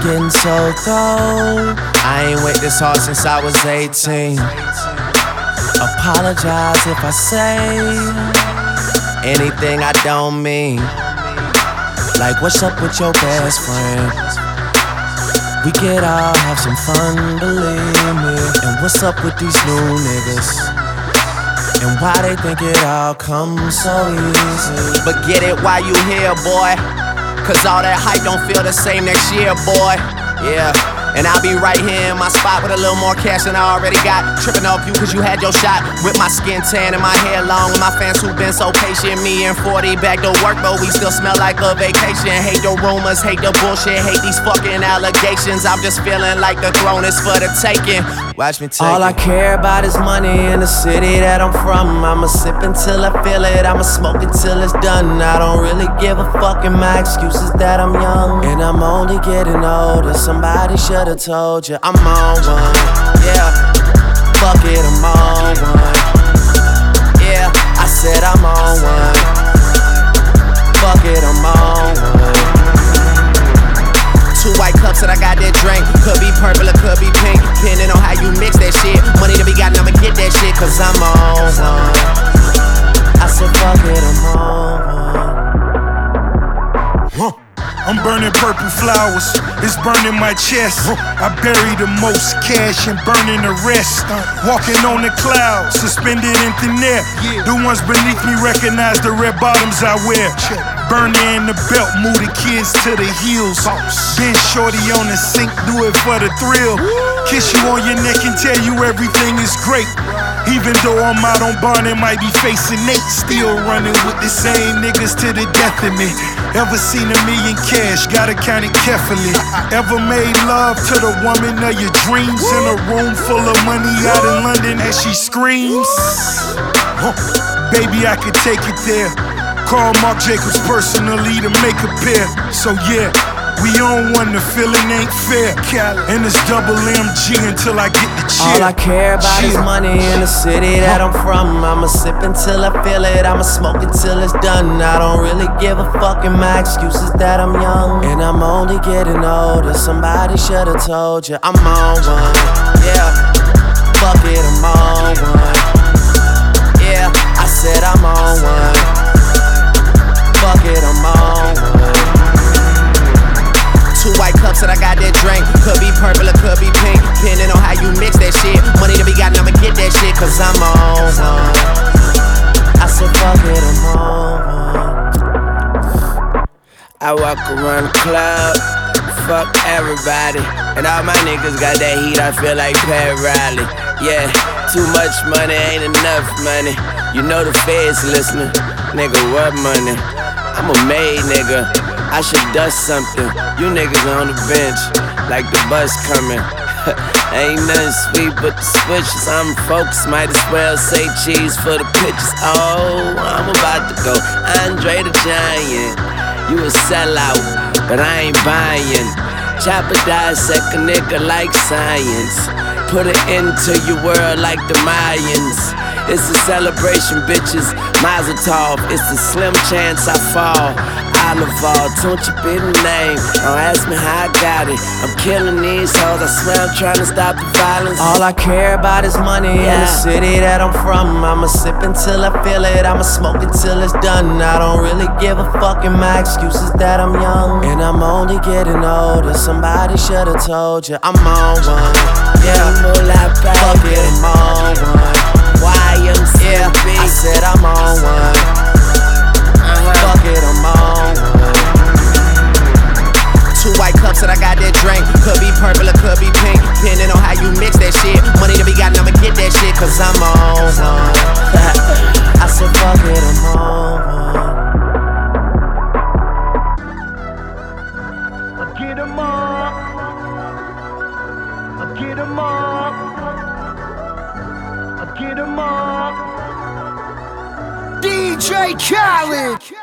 getting so cold. I ain't wait this hard since I was 18. Apologize if I say anything I don't mean. Like, what's up with your best friend? We could all have some fun, believe me. And what's up with these new niggas? And why they think it all comes so easy? But get it while you here, boy. Cause all that hype don't feel the same next year, boy. Yeah. And I'll be right here in my spot with a little more cash than I already got. Tripping off you cause you had your shot. With my skin tan and my hair long. And my fans who been so patient. Me and 40 back to work, but we still smell like a vacation. Hate the rumors, hate the bullshit, hate these fucking allegations. I'm just feeling like the throne is for the taking. Watch me take all it. I care about is money in the city that I'm from. I'ma sip until I feel it, I'ma smoke until it's done. I don't really give a fuck, and my excuse is that I'm young. And I'm only getting older, somebody should've told you I'm on one. Yeah, fuck it, I'm on one. Yeah, I said I'm on one. Fuck it, I'm on one. 2 white cups that I got that drink. Could be purple or could be pink, depending on how you mix that shit. Money to be gotten, I'ma get that shit, cause I'm on one. I said fuck it, I'm on one. I'm burning purple flowers, it's burning my chest. I bury the most cash and burning the rest. Walking on the clouds, suspended in thin air. The ones beneath me recognize the red bottoms I wear. Burner in the belt, move the kids to the heels. Been shorty on the sink, do it for the thrill. Kiss you on your neck and tell you everything is great. Even though I'm out on bond and might be facing Nate, still running with the same niggas to the death of me. Ever seen $1 million cash, gotta count it carefully. Ever made love to the woman of your dreams in a room full of money out in London as she screams? Baby, I could take it there. Call Marc Jacobs personally to make a pair. So yeah, we on one, the feeling ain't fair. And it's double MG until I get the cheer. All I care about is money in the city that I'm from. I'ma sip until I feel it, I'ma smoke until it's done. I don't really give a fuck, and my excuse is that I'm young. And I'm only getting older, somebody should've told you I'm on one. Yeah, fuck it, I'm on one. Yeah, I said I'm on one. Fuck it, I'm on one. 2 white cups that I got that drink. Could be purple or could be pink, depending on how you mix that shit. Money to be gotten, I'ma get that shit, cause I'm on one. I said fuck it, I'm on one. I walk around the club, fuck everybody. And all my niggas got that heat, I feel like Pat Riley. Yeah, too much money ain't enough money. You know the feds listening. Nigga, what money? I'm a made nigga, I should dust something. You niggas on the bench, like the bus coming. Ain't nothing sweet but the switches. I'm focused, might as well say cheese for the pictures. Oh, I'm about to go Andre the Giant. You a sellout, but I ain't buying. Chopper dissect a nigga like science. Put it into your world like the Mayans. It's a celebration, bitches, Mazel Tov. It's a slim chance I fall. Oliver, don't you be the name. Don't ask me how I got it. I'm killing these hoes, I swear I'm trying to stop the violence. All I care about is money in the city that I'm from. I'ma sip until I feel it, I'ma smoke until it's done. I don't really give a fuck, and my excuse is that I'm young. And I'm only getting older, somebody should've told you I'm on one. Yeah, fuck it, I'm on one. Yeah, I said I'm on one. Fuck it, I'm on one. 2 white cups that I got that drink. Could be purple or could be pink, depending on how you mix that shit. Money to be gotten, I'ma get that shit, cause I'm on one. I said fuck it, I'm on one. Get 'em up. Get 'em up. Get 'em up. DJ Khaled.